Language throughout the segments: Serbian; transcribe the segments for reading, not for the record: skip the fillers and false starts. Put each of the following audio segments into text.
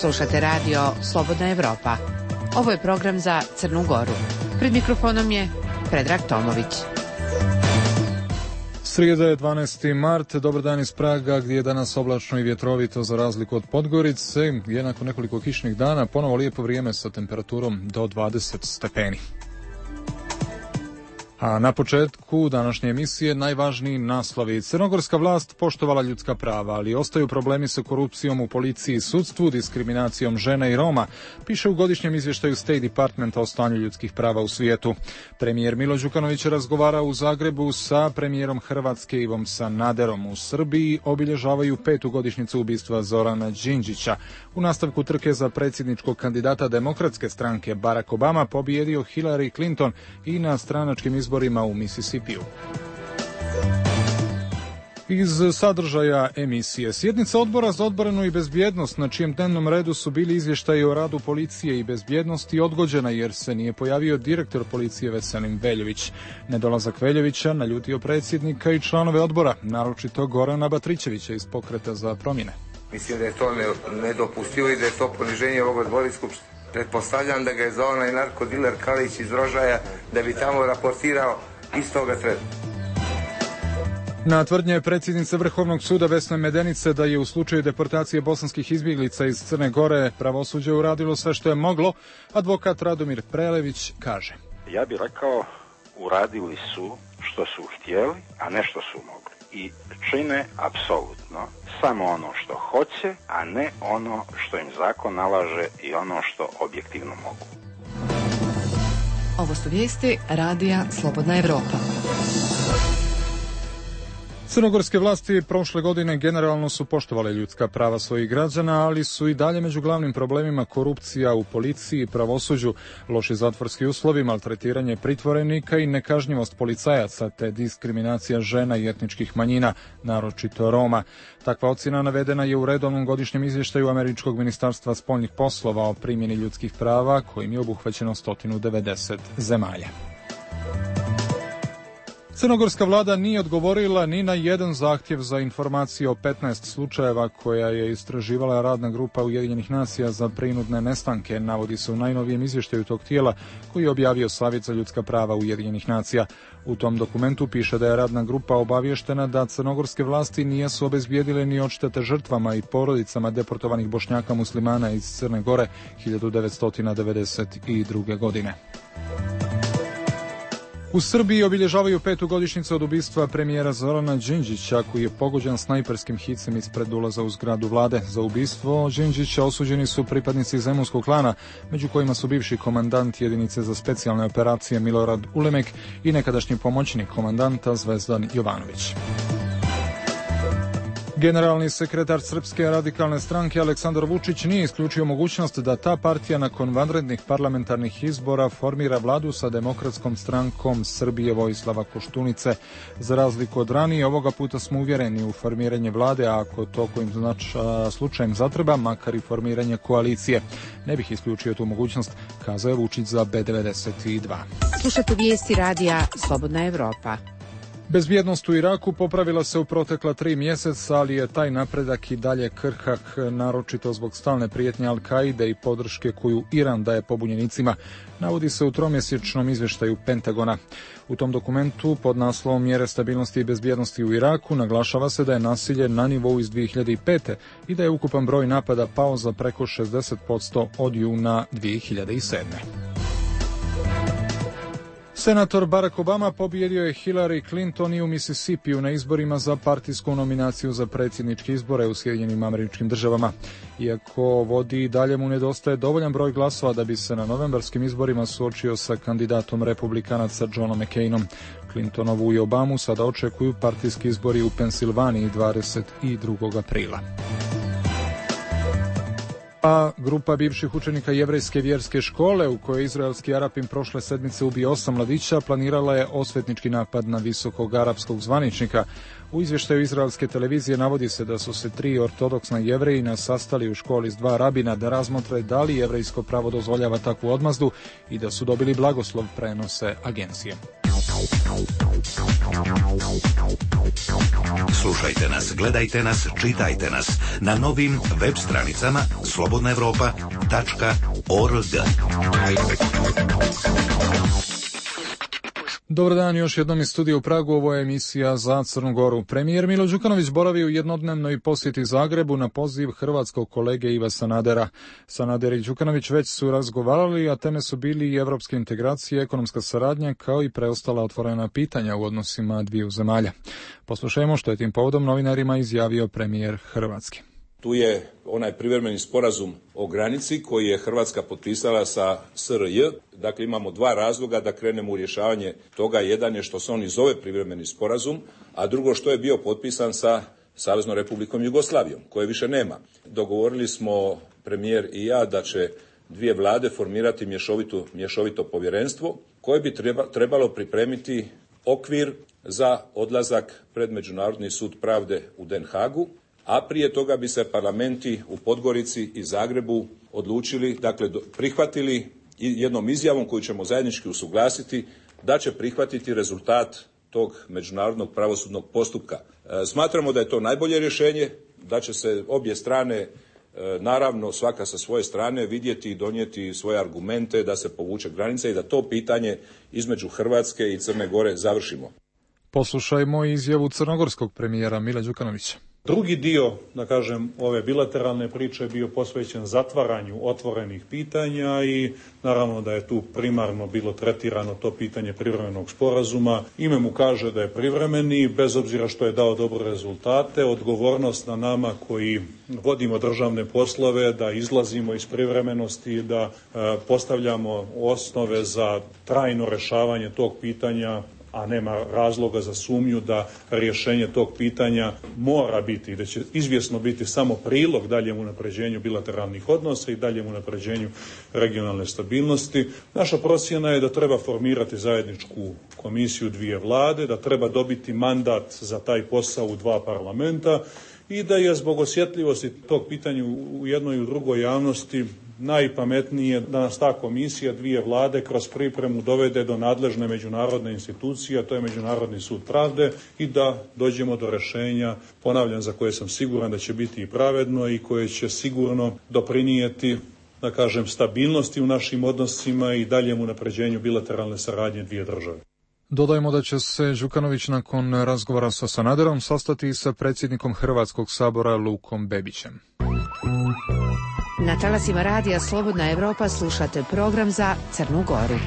Slušate radio Slobodna Evropa. Ovo je program za Crnu Goru. Pred mikrofonom je Predrag Tomović. Srijeda je 12. mart, dobar dan iz Praga, gdje je danas oblačno i vjetrovito za razliku od Podgorice, gdje je nakon nekoliko kišnih dana ponovo lijepo vrijeme sa temperaturom do 20 stepeni. A na početku današnje emisije najvažniji naslovi. Crnogorska vlast poštovala ljudska prava, ali ostaju problemi sa korupcijom u policiji i sudstvu, diskriminacijom žena i Roma, piše u godišnjem izvještaju State Departmenta o stanju ljudskih prava u svijetu. Premijer Milo Đukanović razgovara u Zagrebu sa premijerom Hrvatske Ivom Sanaderom. U Srbiji obilježavaju 5. godišnjicu ubistva Zorana Đinđića. U nastavku trke za predsjedničkog kandidata Demokratske stranke Barack Obama pobijedio Hillary Clinton i na stranačkim izborima u Mississippiju. Iz sadržaja emisije. Sjednica Odbora za odbranu i bezbjednost, na čijem dnevnom redu su bili izvještaji o radu policije i bezbjednosti, odgođena jer se nije pojavio direktor policije Veselin Veljović. Nedolazak Veljovića naljutio predsjednika i članove odbora, naročito Gorana Batrićevića iz Pokreta za promjene. Mislim da je to nedopustivo i da je to poniženje ovog odbora skupštine. Pretpostavljam da ga je za onaj narkodiler Kalić iz Rožaja da bi tamo raportirao istoga treba. Na tvrdnje predsjednice Vrhovnog suda Vesne Medenice da je u slučaju deportacije bosanskih izbjeglica iz Crne Gore pravosuđe uradilo sve što je moglo, advokat Radomir Prelević kaže: Ja bih rekao, uradili su što su htjeli, a ne što su mogli. I čine apsolutno samo ono što hoće, a ne ono što im zakon nalaže i ono što objektivno mogu. Ovo su vijesti Radija Slobodna Evropa. Crnogorske vlasti prošle godine generalno su poštovale ljudska prava svojih građana, ali su i dalje među glavnim problemima korupcija u policiji i pravosuđu, loši zatvorski uslovi, maltretiranje pritvorenika i nekažnjivost policajaca, te diskriminacija žena i etničkih manjina, naročito Roma. Takva ocjena navedena je u redovnom godišnjem izvještaju Američkog ministarstva spoljnih poslova o primjeni ljudskih prava, kojim je obuhvaćeno 190 zemalja. Crnogorska vlada nije odgovorila ni na jedan zahtjev za informacije o 15 slučajeva koja je istraživala radna grupa Ujedinjenih nacija za prinudne nestanke, navodi se u najnovijem izvještaju tog tijela koji je objavio Savjet za ljudska prava Ujedinjenih nacija. U tom dokumentu piše da je radna grupa obavještena da crnogorske vlasti nisu obezbijedile ni odštete žrtvama i porodicama deportovanih Bošnjaka muslimana iz Crne Gore 1992. godine. U Srbiji obilježavaju 5. godišnjicu od ubistva premijera Zorana Đinđića, koji je pogođen snajperskim hicem ispred ulaza u zgradu vlade. Za ubistvo Đinđića osuđeni su pripadnici zemunskog klana, među kojima su bivši komandant jedinice za specijalne operacije Milorad Ulemek i nekadašnji pomoćnik komandanta Zvezdan Jovanović. Generalni sekretar Srpske radikalne stranke Aleksandar Vučić nije isključio mogućnost da ta partija nakon vanrednih parlamentarnih izbora formira vladu sa Demokratskom strankom Srbije Vojislava Koštunice. Za razliku od ranije, ovoga puta smo uvjereni u formiranje vlade, a ako to kojim slučajem zatreba, makar i formiranje koalicije. Ne bih isključio tu mogućnost, kazao je Vučić za B92. Slušate vijesti Radija Slobodna Evropa. Bezbjednost u Iraku popravila se u protekla 3 mjeseca, ali je taj napredak i dalje krhak, naročito zbog stalne prijetnje Al-Kaide i podrške koju Iran daje pobunjenicima, navodi se u tromjesečnom izvještaju Pentagona. U tom dokumentu pod naslovom Mjere stabilnosti i bezbjednosti u Iraku naglašava se da je nasilje na nivou iz 2005. i da je ukupan broj napada pao za preko 60% od juna 2007. Senator Barack Obama pobijedio je Hillary Clinton i u Mississippiju na izborima za partijsku nominaciju za predsjedničke izbore u Sjedinjenim Američkim Državama. Iako vodi i dalje mu nedostaje dovoljan broj glasova da bi se na novembarskim izborima suočio sa kandidatom republikanaca Johnom McCainom. Clintonovu i Obamu sada očekuju partijski izbori u Pensilvaniji 22. aprila. A grupa bivših učenika jevrejske vjerske škole u kojoj izraelski Arapin prošle sedmice ubio 8 mladića planirala je osvetnički napad na visokog arapskog zvaničnika. U izvještaju izraelske televizije navodi se da su se 3 ortodoksna Jevrejina sastali u školi s 2 rabina da razmotre da li jevrejsko pravo dozvoljava takvu odmazdu i da su dobili blagoslov, prenose agencije. Slušajte nas, gledajte nas, čitajte nas na novim web stranicama slobodnaevropa.org. Dobar dan, još jednom iz studija u Pragu, ovo je emisija za Crnu Goru. Premijer Milo Đukanović boravi u jednodnevnoj posjeti Zagrebu na poziv hrvatskog kolege Iva Sanadera. Sanader i Đukanović već su razgovarali, a teme su bili i evropske integracije, ekonomska saradnja, kao i preostala otvorena pitanja u odnosima dviju zemalja. Poslušajmo što je tim povodom novinarima izjavio premijer Hrvatske. Tu je onaj privremeni sporazum o granici koji je Hrvatska potpisala sa SRJ. Dakle, imamo dva razloga da krenemo u rješavanje toga. Jedan je što se on i zove privremeni sporazum, a drugo što je bio potpisan sa Saveznom Republikom Jugoslavijom, koje više nema. Dogovorili smo, premijer i ja, da će dvije vlade formirati mješovito povjerenstvo koje bi trebalo pripremiti okvir za odlazak pred Međunarodni sud pravde u Den Haagu, a prije toga bi se parlamenti u Podgorici i Zagrebu odlučili, dakle prihvatili jednom izjavom koju ćemo zajednički usuglasiti, da će prihvatiti rezultat tog međunarodnog pravosudnog postupka. Smatramo da je to najbolje rješenje, da će se obje strane, naravno svaka sa svoje strane, vidjeti i donijeti svoje argumente da se povuče granica i da to pitanje između Hrvatske i Crne Gore završimo. Poslušajmo izjavu crnogorskog premijera Mila Đukanovića. Drugi dio, da kažem, ove bilateralne priče je bio posvećen zatvaranju otvorenih pitanja i naravno da je tu primarno bilo tretirano to pitanje privremenog sporazuma. Ime mu kaže da je privremeni, bez obzira što je dao dobre rezultate. Odgovornost na nama koji vodimo državne poslove, da izlazimo iz privremenosti, da postavljamo osnove za trajno rješavanje tog pitanja, a nema razloga za sumnju da rješenje tog pitanja mora biti i da će izvjesno biti samo prilog daljem unapređenju bilateralnih odnosa i daljem unapređenju regionalne stabilnosti. Naša procjena je da treba formirati zajedničku komisiju dvije vlade, da treba dobiti mandat za taj posao u dva parlamenta i da je zbog osjetljivosti tog pitanja u jednoj i u drugoj javnosti najpametnije da nas ta komisija dvije vlade kroz pripremu dovede do nadležne međunarodne institucije, a to je Međunarodni sud pravde, i da dođemo do rješenja, ponavljam, za koje sam siguran da će biti i pravedno i koje će sigurno doprinijeti, da kažem, stabilnosti u našim odnosima i daljem unapređenju bilateralne saradnje dvije države. Dodajmo da će se Đukanović nakon razgovora sa Sanaderom sastati sa predsjednikom Hrvatskog sabora Lukom Bebićem. Na talasima radija Slobodna Evropa slušate program za Crnu Goru.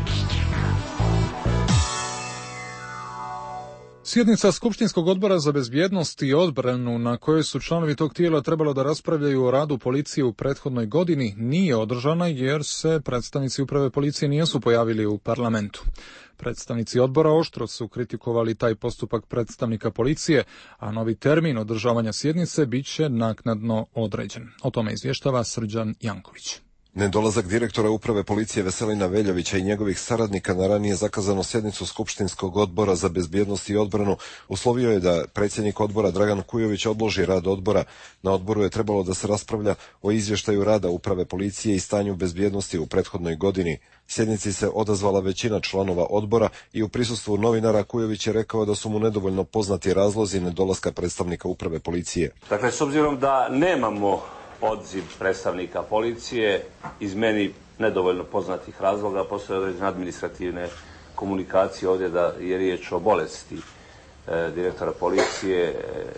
Sjednica Skupštinskog odbora za bezbjednost i odbranu, na kojoj su članovi tog tijela trebalo da raspravljaju o radu policije u prethodnoj godini, nije održana jer se predstavnici uprave policije nisu pojavili u parlamentu. Predstavnici odbora oštro su kritikovali taj postupak predstavnika policije, a novi termin održavanja sjednice bit će naknadno određen. O tome izvještava Srđan Janković. Nedolazak direktora uprave policije Veselina Veljovića i njegovih saradnika na ranije zakazanu sjednicu Skupštinskog odbora za bezbjednost i odbranu uslovio je da predsjednik odbora Dragan Kujović odloži rad odbora. Na odboru je trebalo da se raspravlja o izvještaju rada uprave policije i stanju bezbjednosti u prethodnoj godini. Sjednici se odazvala većina članova odbora i u prisustvu novinara Kujović je rekao da su mu nedovoljno poznati razlozi nedolaska predstavnika uprave policije. Dakle, s obzirom da nemamo odziv predstavnika policije iz meni nedovoljno poznatih razloga, postoje određene administrativne komunikacije ovdje da je riječ o bolesti direktora policije.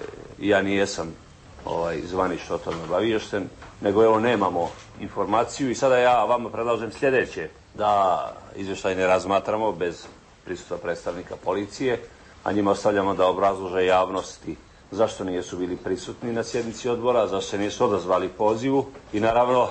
Ja nijesam zvanično o tome obaviješten, nego evo nemamo informaciju i sada ja vama predlažem sljedeće, da izvještaj ne razmatramo bez prisustva predstavnika policije, a njima ostavljamo da obrazlože javnosti zašto nisu bili prisutni na sjednici odbora, zašto se nisu odazvali pozivu i naravno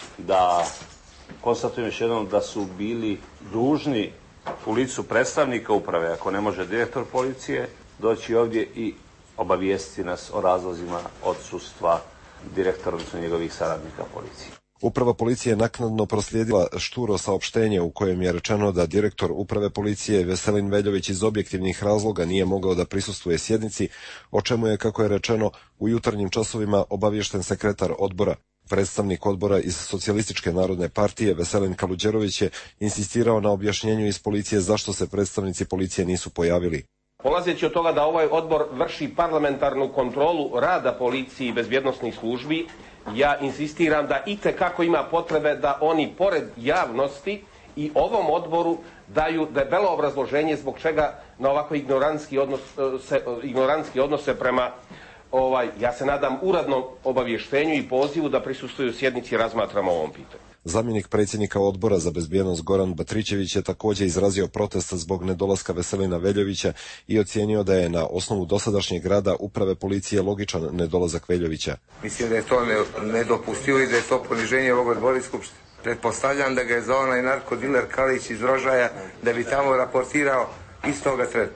da konstatujem još jednom da su bili dužni u licu predstavnika uprave, ako ne može direktor policije, doći ovdje i obavijestiti nas o razlozima odsustva direktora, odnosno njegovih saradnika policije. Uprava policije je naknadno proslijedila šturo saopštenje u kojem je rečeno da direktor uprave policije Veselin Veljović iz objektivnih razloga nije mogao da prisustvuje sjednici, o čemu je, kako je rečeno, u jutarnjim časovima obaviješten sekretar odbora. Predstavnik odbora iz Socijalističke narodne partije Veselin Kaluđerović je insistirao na objašnjenju iz policije zašto se predstavnici policije nisu pojavili. Polazeći od toga da ovaj odbor vrši parlamentarnu kontrolu rada policije i bezbjednosnih službi, ja insistiram da itekako ima potrebe da oni pored javnosti i ovom odboru daju debelo obrazloženje zbog čega na ovako ignorantski odnose prema ja se nadam uradnom obavještenju i pozivu da prisustvuju sjednici i razmatramo o ovom pitanju. Zamjenik predsjednika odbora za bezbjednost Goran Batričević je također izrazio protest zbog nedolaska Veselina Veljovića i ocijenio da je na osnovu dosadašnjeg rada uprave policije logičan nedolazak Veljovića. Mislim da je to nedopustivo i da je to poniženje ovog odbora skupštine. Pretpostavljam da ga je za onaj narkodiler Kalić iz Rožaja da bi tamo raportirao istoga trena.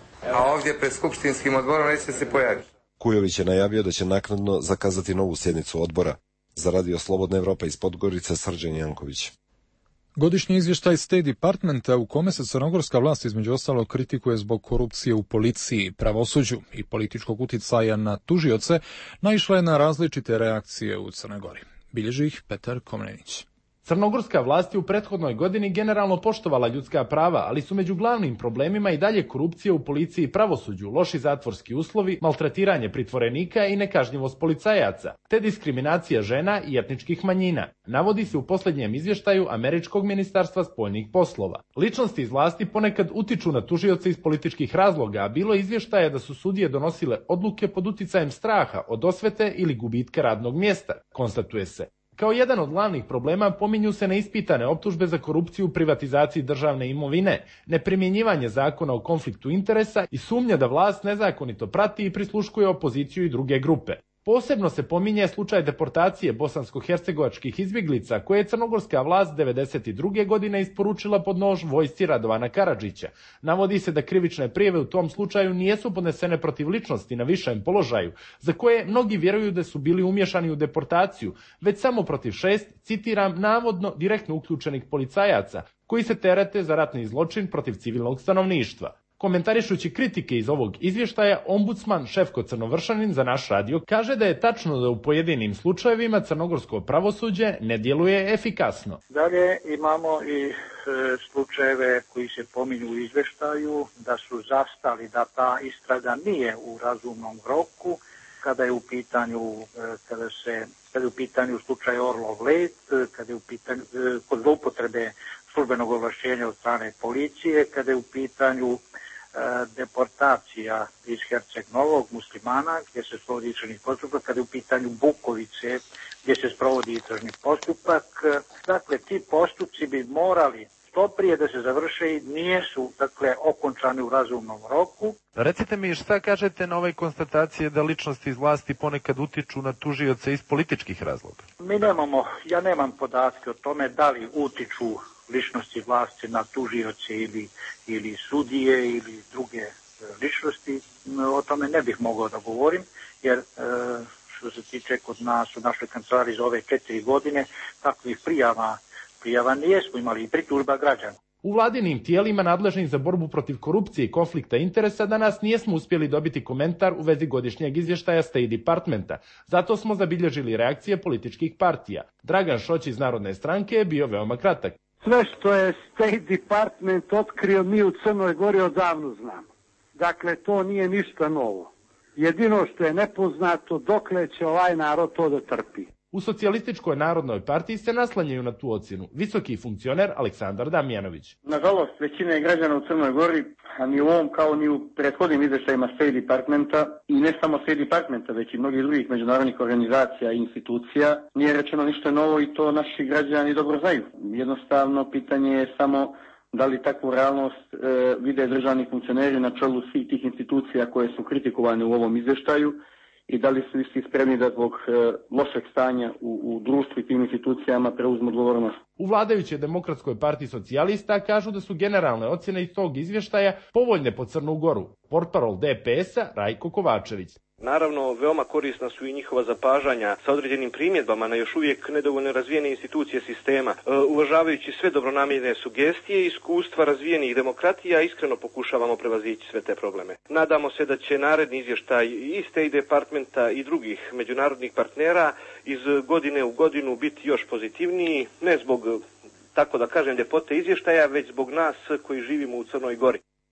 A ovdje pred skupštinskim odborom neće se pojaviti. Kujović je najavio da će naknadno zakazati novu sjednicu odbora. Za Radio Slobodna Evropa iz Podgorice, Srđan Janković. Godišnji izvještaj State Departmenta u kome se crnogorska vlast između ostalog kritikuje zbog korupcije u policiji, pravosuđu i političkog uticaja na tužioce, naišla je na različite reakcije u Crnoj Gori. Bilježi ih Petar Komnenić. Crnogorska vlast je u prethodnoj godini generalno poštovala ljudska prava, ali su među glavnim problemima i dalje korupcija u policiji i pravosuđu, loši zatvorski uslovi, maltretiranje pritvorenika i nekažnjivost policajaca, te diskriminacija žena i etničkih manjina, navodi se u posljednjem izvještaju Američkog ministarstva spoljnih poslova. Ličnosti iz vlasti ponekad utiču na tužioce iz političkih razloga, a bilo je izvještaja da su sudije donosile odluke pod uticajem straha od osvete ili gubitka radnog mjesta, konstatuje se. Kao jedan od glavnih problema pominju se neispitane optužbe za korupciju u privatizaciji državne imovine, neprimjenjivanje zakona o konfliktu interesa i sumnja da vlast nezakonito prati i prisluškuje opoziciju i druge grupe. Posebno se pominje slučaj deportacije bosansko-hercegovačkih izbjeglica koje je crnogorska vlast 1992. godine isporučila pod nož vojsci Radovana Karadžića. Navodi se da krivične prijave u tom slučaju nisu podnesene protiv ličnosti na višem položaju, za koje mnogi vjeruju da su bili umješani u deportaciju, već samo protiv 6, citiram, navodno direktno uključenih policajaca, koji se terete za ratni zločin protiv civilnog stanovništva. Komentarišući kritike iz ovog izvještaja, ombudsman Šefko Crnovršanin za naš radio kaže da je tačno da u pojedinim slučajevima crnogorsko pravosuđe ne djeluje efikasno. Dalje imamo i slučajeve koji se pominju u izvještaju da su zastali, da ta istraga nije u razumnom roku, kada je u pitanju slučaj Orlov Let, kada je u pitanju kod zloupotrebe službenog ovlašćenja od strane policije, kada je u pitanju deportacija iz Herceg Novog muslimana gdje se sprovodi istražni postupak, kada je u pitanju Bukovice gdje se sprovodi istražni postupak. Dakle, ti postupci bi morali što prije da se završe i nisu okončani u razumnom roku. Recite mi šta kažete na ove konstatacije da ličnosti iz vlasti ponekad utiču na tužioce iz političkih razloga? Ja nemam podatke o tome da li utiču ličnosti vlasti na tužioce ili sudije ili druge ličnosti. O tome ne bih mogao da govorim, jer što se tiče kod nas u našoj kancelariji za ove 4 godine takvih prijava nijesmo imali i pritužba građana. U vladinim tijelima nadležnim za borbu protiv korupcije i konflikta interesa danas nijesmo uspjeli dobiti komentar u vezi godišnjeg izvještaja State Departmenta. Zato smo zabilježili reakcije političkih partija. Dragan Šoć iz Narodne stranke je bio veoma kratak. Sve što je State Department otkrio mi u Crnoj Gori odavno znamo. Dakle, to nije ništa novo. Jedino što je nepoznato dokle će ovaj narod to da trpi. U Socijalističkoj narodnoj partiji se naslanjaju na tu ocjenu visoki funkcioner Aleksandar Damjanović. Nažalost, većina građana u Crnoj Gori, a ni u ovom kao ni u prethodnim izvještajima State Departmenta i ne samo State Departmenta, već i mnogih drugih međunarodnih organizacija i institucija, nije rečeno ništa novo i to naši građani dobro znaju. Jednostavno, pitanje je samo da li takvu realnost vide državni funkcioneri na čelu svih tih institucija koje su kritikovane u ovom izvještaju i da li su isti spremni da zbog lošeg stanja u društvu i tim institucijama preuzmu odgovornost. U vladajućoj Demokratskoj partiji socijalista kažu da su generalne ocjene iz tog izvještaja povoljne po Crnu Goru. Portparol DPS-a Rajko Kovačević. Naravno, veoma korisna su i njihova zapažanja sa određenim primjedbama na još uvijek nedovoljno razvijene institucije sistema. Uvažavajući sve dobronamjerne sugestije i iskustva razvijenih demokratija, iskreno pokušavamo prevazići sve te probleme. Nadamo se da će naredni izvještaj i State Departmenta i drugih međunarodnih partnera iz godine u godinu biti još pozitivniji, ne zbog, tako da kažem, ljepote izvještaja, već zbog nas koji živimo u Crnoj Gori.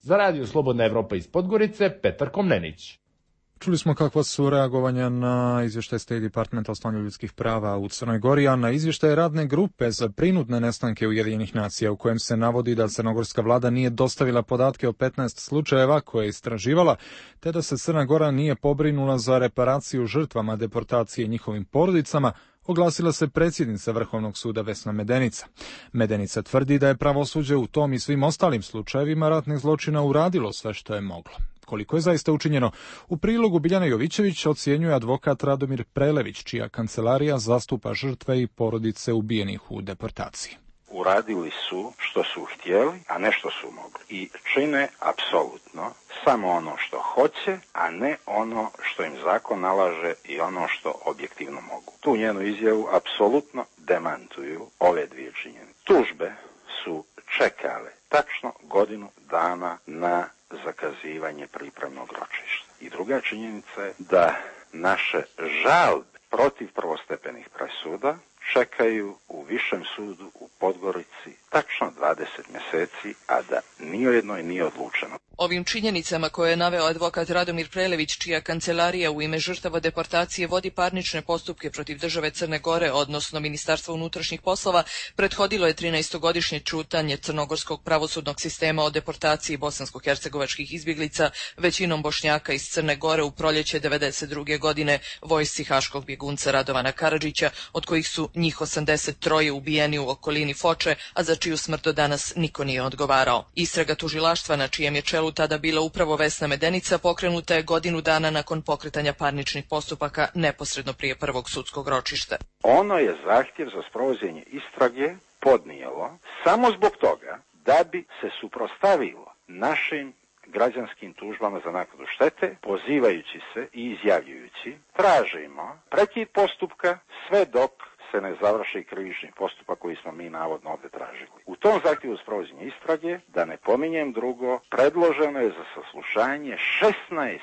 Za Radio Slobodna Evropa iz Podgorice, Petar Komnenić. Čuli smo kakva su reagovanja na izvještaj State Departmenta o stanju ljudskih prava u Crnoj Gori, a na izvještaj radne grupe za prinudne nestanke Ujedinjenih nacija u kojem se navodi da crnogorska vlada nije dostavila podatke o 15 slučajeva koje je istraživala, te da se Crna Gora nije pobrinula za reparaciju žrtvama deportacije i njihovim porodicama, oglasila se predsjednica Vrhovnog suda Vesna Medenica. Medenica tvrdi da je pravosuđe u tom i svim ostalim slučajevima ratnih zločina uradilo sve što je moglo. Koliko je zaista učinjeno, u prilogu Biljana Jovićević ocjenjuje advokat Radomir Prelević, čija kancelarija zastupa žrtve i porodice ubijenih u deportaciji. Uradili su što su htjeli, a ne što su mogli. I čine apsolutno samo ono što hoće, a ne ono što im zakon nalaže i ono što objektivno mogu. Tu njenu izjavu apsolutno demantuju ove dvije činjenice. Tužbe su čekale tačno godinu dana na zakazivanje pripremnog ročišta. I druga činjenica je da naše žalbe protiv prvostepenih presuda čekaju u Višem sudu u Podgorici tačno 20 mjeseci, a da ni o jednoj nije odlučeno. Ovim činjenicama koje je naveo advokat Radomir Prelević, čija kancelarija u ime žrtava deportacije vodi parnične postupke protiv države Crne Gore, odnosno Ministarstva unutrašnjih poslova, prethodilo je 13-godišnje čutanje crnogorskog pravosudnog sistema o deportaciji bosansko-hercegovačkih izbjeglica, većinom Bošnjaka iz Crne Gore u proljeće 1992. godine vojsci haškog bjegunca Radovana Karadžića, od kojih su njih 83 ubijeni u okolini Foče, a za čiju smrt do danas niko nije odgovarao. Istraga tužilaštva, na čijem je čelu tada bila upravo Vesna Medenica, pokrenuta je godinu dana nakon pokretanja parničnih postupaka neposredno prije prvog sudskog ročišta. Ono je zahtjev za sprovođenje istrage podnijelo samo zbog toga da bi se suprotstavilo našim građanskim tužbama za naknadu štete, pozivajući se i izjavljujući: tražimo prekid postupka sve dok se ne završi krivični postupak koji smo mi navodno ovdje tražili. U tom zahtjevu sprovođenja istrage, da ne pominjem drugo, predloženo je za saslušanje 16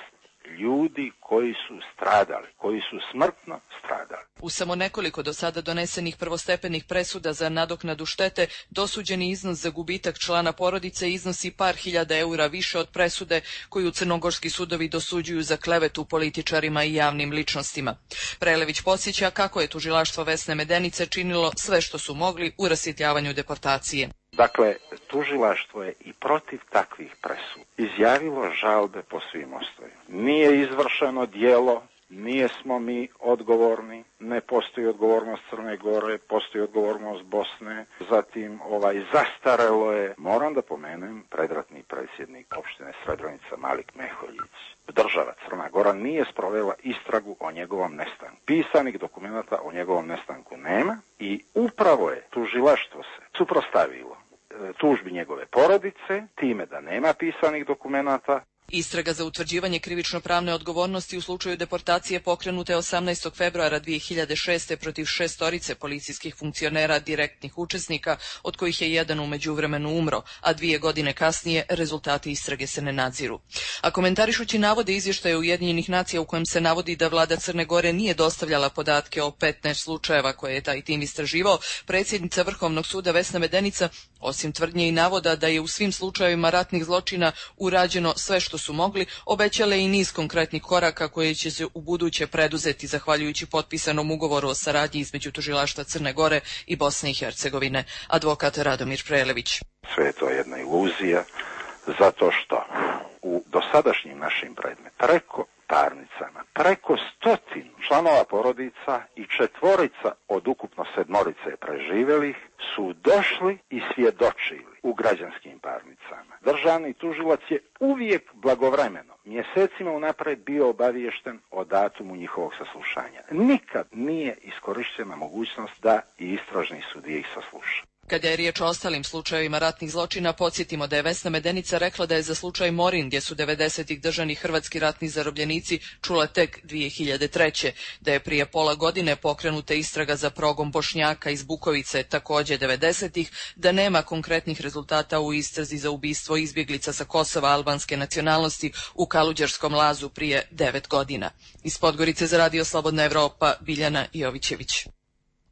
ljudi koji su stradali, koji su smrtno stradali. U samo nekoliko do sada donesenih prvostepenih presuda za nadoknadu štete, dosuđeni iznos za gubitak člana porodice iznosi par hiljada eura više od presude koju crnogorski sudovi dosuđuju za klevetu političarima i javnim ličnostima. Prelević podsjeća kako je tužilaštvo Vesne Medenice činilo sve što su mogli u rasvjetljavanju deportacije. Dakle, tužilaštvo je i protiv takvih presuda izjavilo žalbe po svim osnovima. Nije izvršeno djelo, nismo mi odgovorni, ne postoji odgovornost Crne Gore, postoji odgovornost Bosne, zatim zastarelo je. Moram da pomenem predratni predsjednik opštine Srebrenica Malik Meholjić. Država Crna Gora nije sprovela istragu o njegovom nestanku. Pisanih dokumenata o njegovom nestanku nema i upravo je tužilaštvo se suprotstavilo tužbi njegove porodice, time da nema pisanih dokumenata. Istraga za utvrđivanje krivično-pravne odgovornosti u slučaju deportacije pokrenuta je 18. februara 2006. protiv 6 policijskih funkcionera direktnih učesnika, od kojih je jedan u međuvremenu umro, a 2 godine kasnije rezultati istrage se ne nadziru. A komentarišući navode izvještaja Ujedinjenih nacija u kojem se navodi da vlada Crne Gore nije dostavljala podatke o 15 slučajeva koje je taj tim istraživao, predsjednica Vrhovnog suda Vesna Medenica, osim tvrdnje i navoda da je u svim slučajevima ratnih zločina urađeno sve što su mogli, obećale i niz konkretnih koraka koje će se u buduće preduzeti zahvaljujući potpisanom ugovoru o saradnji između tužilaštva Crne Gore i Bosne i Hercegovine. Advokat Radomir Prelević. Sve je to jedna iluzija, zato što u dosadašnjim našim predmetima preko parnicama, preko 100 članova porodica i 4 od ukupno 7 preživjelih su došli i svjedočili u građanskim parnicama. Državni tužilac je uvijek blagovremeno, mjesecima unaprijed bio obaviješten o datumu njihovog saslušanja. Nikad nije iskorištena mogućnost da i istražni sudija ih sasluša. Kada je riječ o ostalim slučajevima ratnih zločina, podsjetimo da je Vesna Medenica rekla da je za slučaj Morin, gdje su 90-ih držani hrvatski ratni zarobljenici, čula tek 2003. Da je prije pola godine pokrenuta istraga za progon Bošnjaka iz Bukovice, također 90-ih, da nema konkretnih rezultata u istrazi za ubistvo izbjeglica sa Kosova albanske nacionalnosti u Kaluđerskom lazu prije 9 godina. Iz Podgorice za Radio Slobodna Evropa, Biljana Jovićević.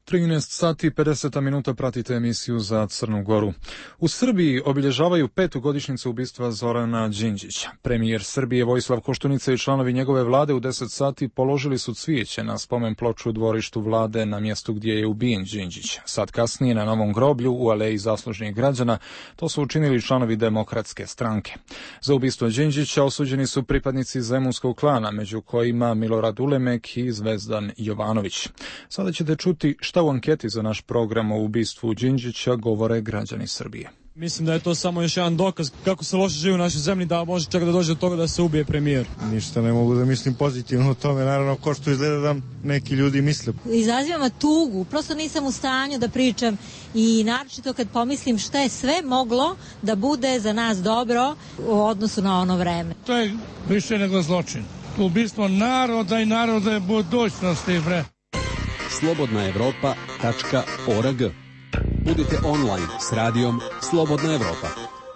13 sati 50 minuta pratite emisiju za Crnu Goru. U Srbiji obilježavaju 5. godišnjicu ubistva Zorana Đinđića. Premijer Srbije Vojislav Koštunica i članovi njegove vlade u 10 sati položili su cvijeće na spomen ploču u dvorištu vlade na mjestu gdje je ubijen Đinđić. Sad kasnije na novom groblju u aleji zaslužnih građana to su učinili članovi Demokratske stranke. Za ubistvo Đinđića osuđeni su pripadnici zemunskog klana, među kojima Milorad Ulemek i Zvezdan Jovanović. Sada ćete čuti šta u anketi za naš program o ubistvu Đinđića govore građani Srbije. Mislim da je to samo još jedan dokaz kako se loše živi u našoj zemlji, da može čak da dođe do toga da se ubije premijer. Ništa ne mogu da mislim pozitivno o tome, naravno ko što izgleda da neki ljudi misle. Izazivam tugu, prosto nisam u stanju da pričam i naročito kad pomislim šta je sve moglo da bude za nas dobro u odnosu na ono vreme. To je više nego zločin. Ubistvo naroda i narode budućnosti, bre. slobodnaevropa.org. Budite online s radijom Slobodna Evropa.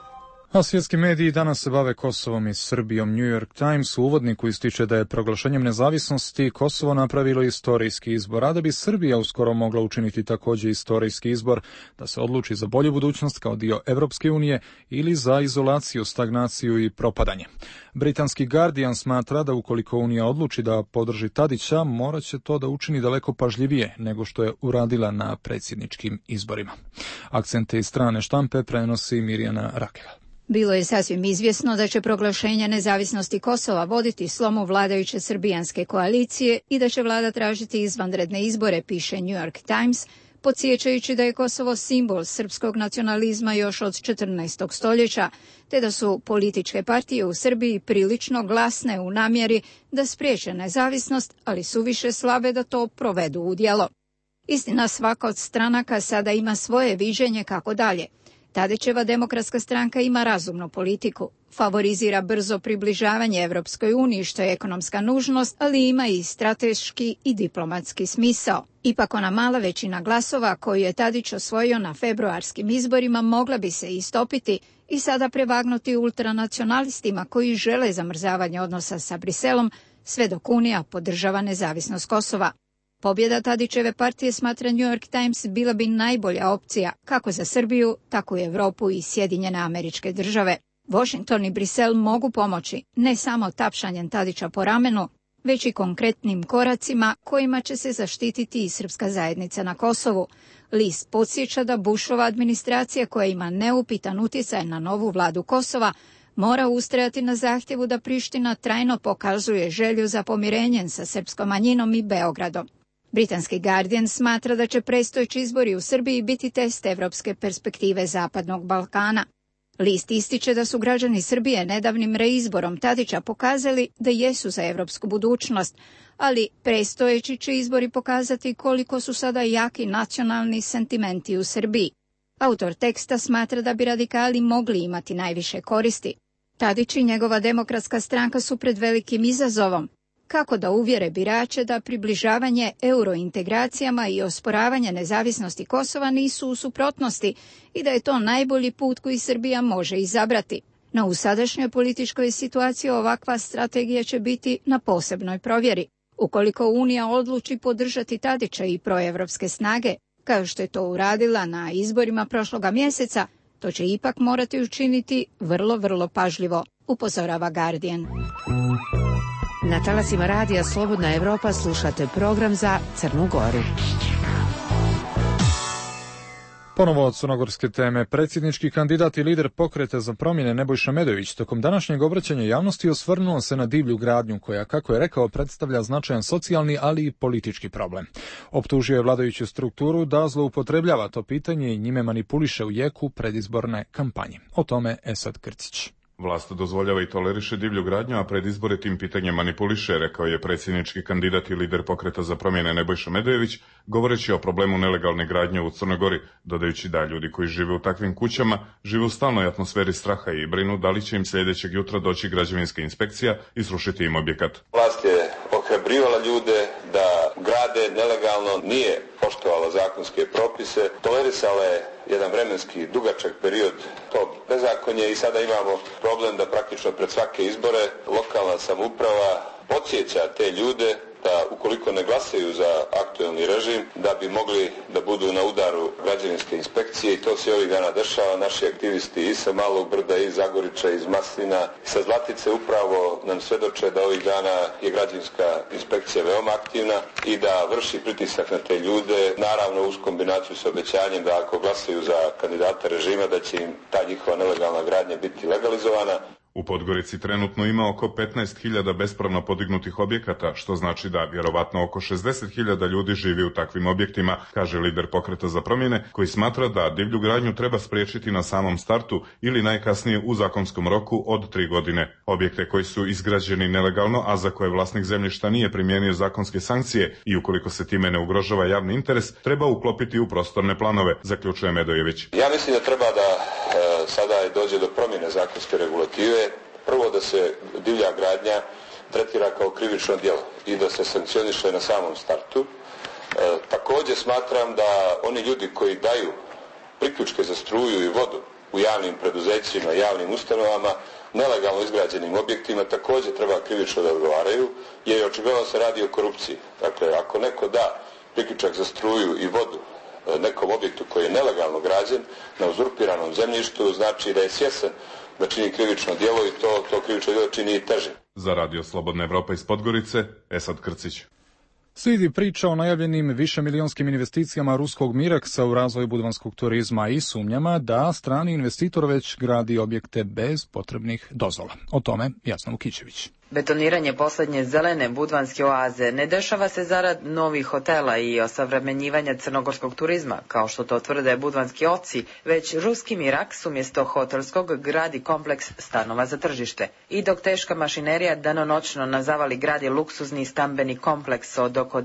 A svjetski mediji danas se bave Kosovom i Srbijom. New York Times u uvodniku ističe da je proglašenjem nezavisnosti Kosovo napravilo istorijski izbor, a da bi Srbija uskoro mogla učiniti također istorijski izbor, da se odluči za bolju budućnost kao dio Evropske unije ili za izolaciju, stagnaciju i propadanje. Britanski Guardian smatra da ukoliko Unija odluči da podrži Tadića, morat će to da učini daleko pažljivije nego što je uradila na predsjedničkim izborima. Akcente iz strane štampe prenosi Mirjana Rakela. Bilo je sasvim izvjesno da će proglašenje nezavisnosti Kosova voditi slomu vladajuće srbijanske koalicije i da će vlada tražiti izvanredne izbore, piše New York Times, podsjećajući da je Kosovo simbol srpskog nacionalizma još od 14. stoljeća, te da su političke partije u Srbiji prilično glasne u namjeri da spriječe nezavisnost, ali su više slabe da to provedu u djelo. Istina, svaka od stranaka sada ima svoje viđenje kako dalje. Tadićeva Demokratska stranka ima razumnu politiku, favorizira brzo približavanje Evropskoj uniji, što je ekonomska nužnost, ali ima i strateški i diplomatski smisao. Ipak ona mala većina glasova koju je Tadić osvojio na februarskim izborima mogla bi se istopiti i sada prevagnuti ultranacionalistima koji žele zamrzavanje odnosa sa Briselom, sve dok Unija podržava nezavisnost Kosova. Pobjeda Tadićeve partije, smatra New York Times, bila bi najbolja opcija kako za Srbiju, tako i Evropu i Sjedinjene Američke Države. Washington i Brisel mogu pomoći ne samo tapšanjem Tadića po ramenu, već i konkretnim koracima kojima će se zaštititi i srpska zajednica na Kosovu. List podsjeća da Bushova administracija, koja ima neupitan utjecaj na novu vladu Kosova, mora ustrajati na zahtjevu da Priština trajno pokazuje želju za pomirenjem sa srpskom manjinom i Beogradom. Britanski Guardian smatra da će predstojeći izbori u Srbiji biti test evropske perspektive Zapadnog Balkana. List ističe da su građani Srbije nedavnim reizborom Tadića pokazali da jesu za evropsku budućnost, ali predstojeći će izbori pokazati koliko su sada jaki nacionalni sentimenti u Srbiji. Autor teksta smatra da bi radikali mogli imati najviše koristi. Tadić i njegova Demokratska stranka su pred velikim izazovom. Kako da uvjere birače da približavanje eurointegracijama i osporavanje nezavisnosti Kosova nisu u suprotnosti i da je to najbolji put koji Srbija može izabrati. No u sadašnjoj političkoj situaciji ovakva strategija će biti na posebnoj provjeri. Ukoliko Unija odluči podržati Tadića i proevropske snage, kao što je to uradila na izborima prošloga mjeseca, to će ipak morati učiniti vrlo pažljivo, upozorava Guardian. Na talasima radija Slobodna Evropa slušate program za Crnu Goru. Ponovo od crnogorske teme. Predsjednički kandidat i lider Pokreta za promjene Nebojša Medović tokom današnjeg obraćanja javnosti osvrnuo se na divlju gradnju koja, kako je rekao, predstavlja značajan socijalni, ali i politički problem. Optužio je vladajuću strukturu da zloupotrebljava to pitanje i njime manipuliše u jeku predizborne kampanje. O tome Esad Krcić. Vlast dozvoljava i toleriše divlju gradnju, a pred izbore tim pitanjem manipuliše, rekao je predsjednički kandidat i lider Pokreta za promjene Nebojša Medojević, govoreći o problemu nelegalne gradnje u Crnoj Gori, dodajući da ljudi koji žive u takvim kućama žive u stalnoj atmosferi straha i brinu da li će im sljedećeg jutra doći građevinska inspekcija i srušiti im objekat. Vlast je ohrabrivala ljude da grade nelegalno, nije poštovala zakonske propise, tolerisala je jedan vremenski dugačak period to bezakonje i sada imamo problem da praktično pred svake izbore lokalna samouprava podsjeća te ljude da ukoliko ne glasaju za aktuelni režim, da bi mogli da budu na udaru građevinske inspekcije i to se ovih dana dešava. Naši aktivisti i sa Malog Brda, i iz Zagoriča, iz Maslina, sa Zlatice upravo nam svedoče da ovih dana je građevinska inspekcija veoma aktivna i da vrši pritisak na te ljude, naravno uz kombinaciju sa obećanjem da ako glasaju za kandidata režima da će im ta njihova nelegalna gradnja biti legalizovana. U Podgorici trenutno ima oko 15.000 bespravno podignutih objekata, što znači da vjerovatno oko 60.000 ljudi živi u takvim objektima, kaže lider Pokreta za promjene, koji smatra da divlju gradnju treba spriječiti na samom startu ili najkasnije u zakonskom roku od 3 godine. Objekte koji su izgrađeni nelegalno, a za koje vlasnik zemljišta nije primijenio zakonske sankcije i ukoliko se time ne ugrožava javni interes, treba uklopiti u prostorne planove, zaključuje Medojević. Ja mislim da treba da sada dođe do promjene zakonske regulative. Prvo da se divlja gradnja tretira kao krivično djelo i da se sankcioniše na samom startu. Također smatram da oni ljudi koji daju priključke za struju i vodu u javnim preduzećima, javnim ustanovama, nelegalno izgrađenim objektima također treba krivično da odgovaraju, jer očigledno se radi o korupciji. Dakle, ako neko da priključak za struju i vodu nekom objektu koji je nelegalno građen na uzurpiranom zemljištu, znači da je svjestan da čini krivično djelo i to krivično djelo čini i teže. Za Radio Slobodna Evropa iz Podgorice, Esad Krcić. Slijedi priča o najavljenim višemilijonskim investicijama ruskog Miraksa u razvoj budvanskog turizma i sumnjama da strani investitor već gradi objekte bez potrebnih dozvola. O tome Jasna Vukićević. Betoniranje posljednje zelene budvanske oaze ne dešava se zarad novih hotela i osavremenjivanja crnogorskog turizma, kao što to tvrde budvanski oci, već ruski Miraks umjesto hotelskog gradi kompleks stanova za tržište. I dok teška mašinerija danonoćno na zavali gradi luksuzni stambeni kompleks od oko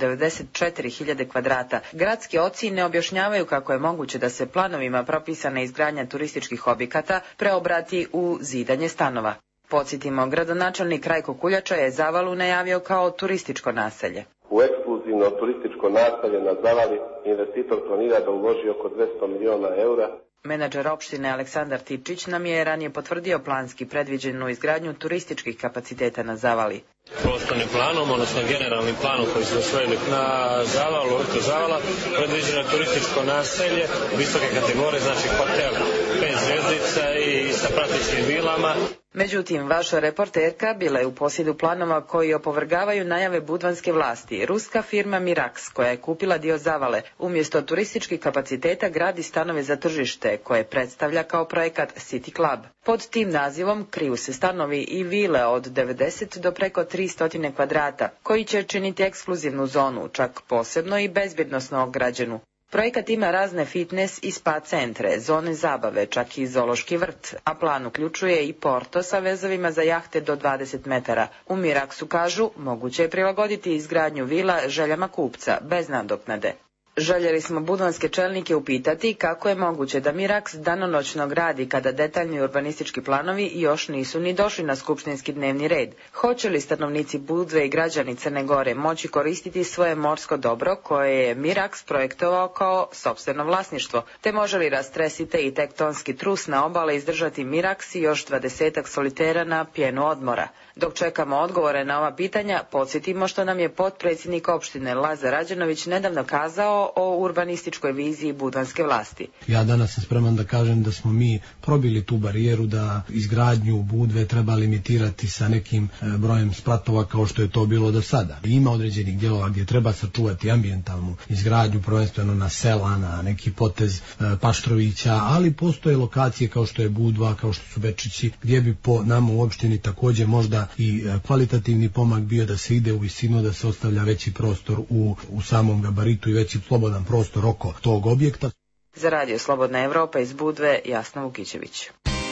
94.000 kvadrata, gradski oci ne objašnjavaju kako je moguće da se planovima propisana izgradnja turističkih objekata preobrati u zidanje stanova. Podsjetimo, gradonačelnik Rajko Kuljača je Zavalu najavio kao turističko naselje. U ekskluzivno turističko naselje na Zavali investitor planira da uloži oko 200 miliona eura. Menadžer opštine Aleksandar Tipčić nam je ranije potvrdio planski predviđenu izgradnju turističkih kapaciteta na Zavali. Prostornim planom, odnosno generalnim planom koji su usvojili na Zavalu, oko Zavala, predviđeno turističko naselje, visoke kategorije, znači hotel, 5 zvjezdica i sa pratećim vilama. Međutim, vaša reporterka bila je u posjedu planova koji opovrgavaju najave budvanske vlasti. Ruska firma Miraks, koja je kupila dio Zavale, umjesto turističkih kapaciteta gradi stanove za tržište, koje predstavlja kao projekat City Club. Pod tim nazivom kriju se stanovi i vile od 90 do preko 300 kvadrata, koji će činiti ekskluzivnu zonu, čak posebno i bezbjednosno ograđenu. Projekat ima razne fitness i spa centre, zone zabave, čak i zoološki vrt, a plan uključuje i porto sa vezovima za jahte do 20 metara. U Miraksu kažu, moguće je prilagoditi izgradnju vila željama kupca, bez nadoknade. Željeli smo budvanske čelnike upitati kako je moguće da Miraks danonoćno gradi kada detaljni urbanistički planovi još nisu ni došli na skupštinski dnevni red. Hoće li stanovnici Budve i građani Crne Gore moći koristiti svoje morsko dobro koje je Miraks projektovao kao sopstveno vlasništvo, te može li rastresite i tektonski trus na obale izdržati Miraks i još 20 solitera na pjenu odmora? Dok čekamo odgovore na ova pitanja, podsjetimo što nam je potpredsjednik opštine Lazar Rađenović nedavno kazao o urbanističkoj viziji budvanske vlasti. Ja danas sam spreman da kažem da smo mi probili tu barijeru da izgradnju Budve treba limitirati sa nekim brojem spratova kao što je to bilo do sada. Ima određenih dijelova gdje treba sačuvati ambijentalnu izgradnju, prvenstveno na sela, na neki potez Paštrovića, ali postoje lokacije kao što je Budva, kao što su Bečići, gdje bi po nama u opštini također možda i kvalitativni pomak bio da se ide u visinu, da se ostavlja veći prostor u samom gabaritu i veći slobodan prostor oko tog objekta. Za Radio Slobodna Evropa iz Budve, Jasna Vukićević.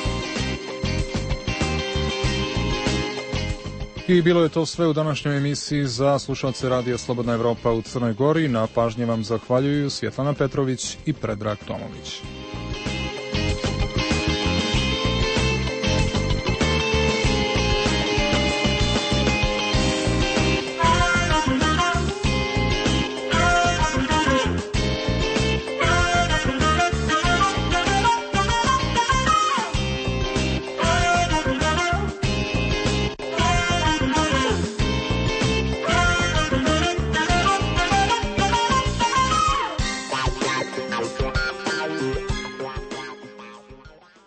I bilo je to sve u današnjoj emisiji za slušalce Radio Slobodna Evropa u Crnoj Gori. Na pažnji vam zahvaljuju Svjetlana Petrović i Predrag Tomović.